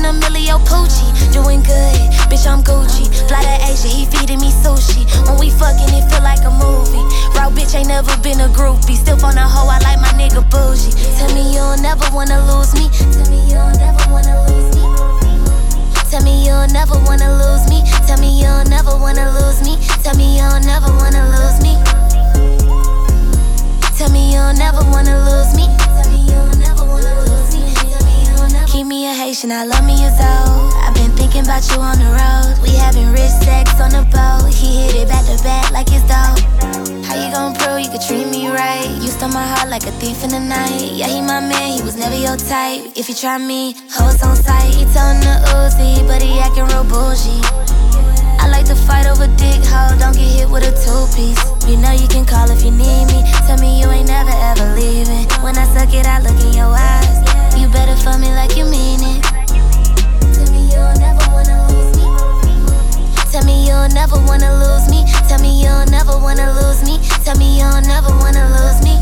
in Emilio Pucci. Doing good, bitch, I'm Gucci. Fly to Asia, he feeding me sushi. When we fucking, it feel like a movie. Raw bitch ain't never been a groupie. Still on a hoe, I like my nigga bougie. Tell me you'll never wanna lose me. Tell me you'll never wanna lose me. Tell me you'll never wanna lose me. Tell me you'll never wanna lose me. Tell me you'll never wanna lose me. Tell me you'll never wanna lose me. Tell me you'll never wanna lose me. Keep me a Haitian, I love me a Zoe. I've been thinking about you on the road. We having rich sex on the boat. He hit it back to back like it's dope. How you gon' prove you could treat me right? You stole my heart like a thief in the night. Yeah, he my man, he was never your type. If you try me, hoes on sight. He told him to Uzi, but he acting real bougie. I like to fight over dick, hoe, don't get hit with a two-piece. You know you can call if you need me. Tell me you ain't never ever leaving. When I suck it, I look in your eyes. You better fuck me like you mean it. Tell me you'll never wanna lose me. Tell me you'll never wanna lose me. Tell me you'll never wanna lose me. Tell me you'll never wanna lose me.